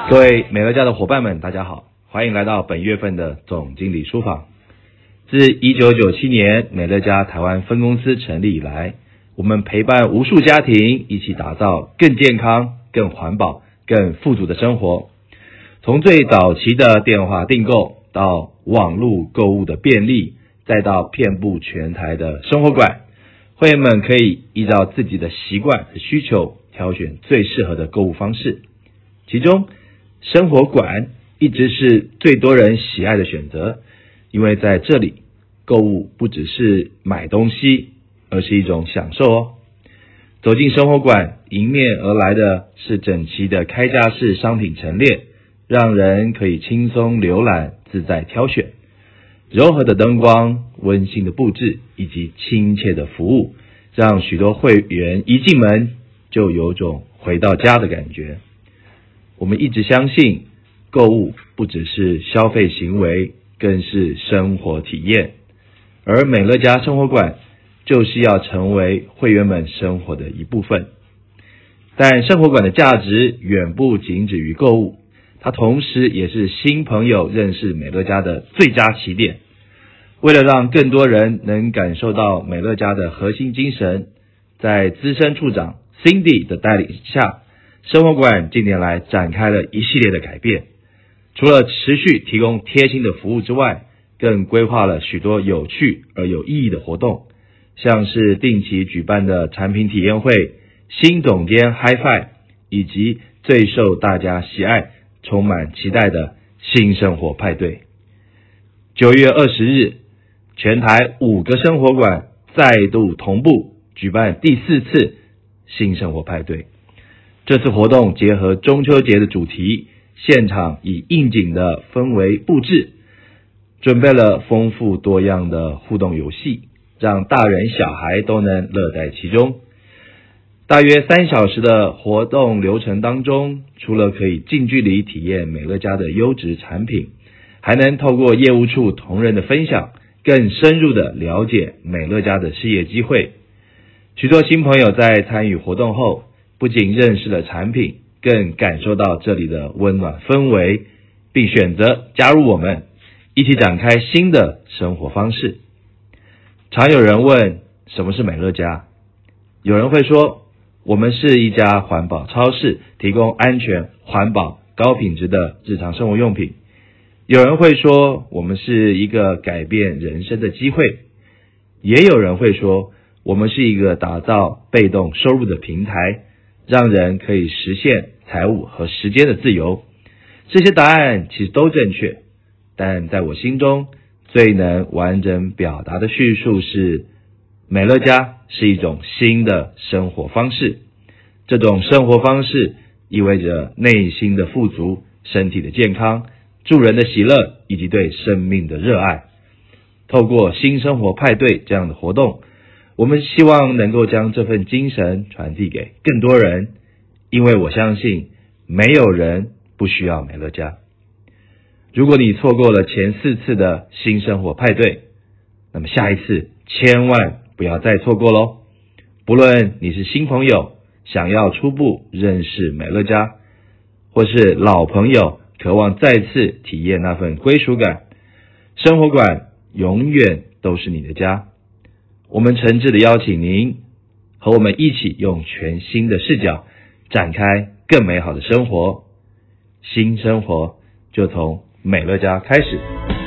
各位美乐家的伙伴们，大家好，欢迎来到本月份的总经理书房。自1997年美乐家台湾分公司成立以来，我们陪伴无数家庭一起打造更健康、更环保、更富足的生活。从最早期的电话订购，到网络购物的便利，再到遍布全台的生活馆，会员们可以依照自己的习惯和需求，挑选最适合的购物方式。其中生活馆一直是最多人喜爱的选择，因为在这里购物不只是买东西，而是一种享受哦。走进生活馆，迎面而来的是整齐的开架式商品陈列，让人可以轻松浏览，自在挑选。柔和的灯光、温馨的布置以及亲切的服务，让许多会员一进门就有种回到家的感觉。我们一直相信，购物不只是消费行为，更是生活体验。而美乐家生活馆就是要成为会员们生活的一部分。但生活馆的价值远不仅止于购物，它同时也是新朋友认识美乐家的最佳起点。为了让更多人能感受到美乐家的核心精神，在资深处长 Cindy 的带领下，生活馆近年来展开了一系列的改变。除了持续提供贴心的服务之外，更规划了许多有趣而有意义的活动，像是定期举办的产品体验会、新总监 Hi-Fi， 以及最受大家喜爱、充满期待的新生活派对。9月20日，全台5个生活馆再度同步举办第4次新生活派对。这次活动结合中秋节的主题，现场以应景的氛围布置，准备了丰富多样的互动游戏，让大人小孩都能乐在其中。大约3小时的活动流程当中，除了可以近距离体验美乐家的优质产品，还能透过业务处同仁的分享，更深入的了解美乐家的事业机会。许多新朋友在参与活动后，不仅认识了产品，更感受到这里的温暖氛围，并选择加入我们，一起展开新的生活方式。常有人问，什么是美乐家？有人会说，我们是一家环保超市，提供安全、环保、高品质的日常生活用品。有人会说，我们是一个改变人生的机会。也有人会说，我们是一个打造被动收入的平台，让人可以实现财务和时间的自由。这些答案其实都正确，但在我心中最能完整表达的叙述是，美乐家是一种新的生活方式。这种生活方式意味着内心的富足、身体的健康、助人的喜乐以及对生命的热爱。透过新生活派对这样的活动，我们希望能够将这份精神传递给更多人，因为我相信没有人不需要美乐家。如果你错过了前4次的新生活派对，那么下一次千万不要再错过咯。不论你是新朋友，想要初步认识美乐家，或是老朋友渴望再次体验那份归属感，生活馆永远都是你的家。我们诚挚的邀请您和我们一起用全新的视角展开更美好的生活。新生活就从美乐家开始。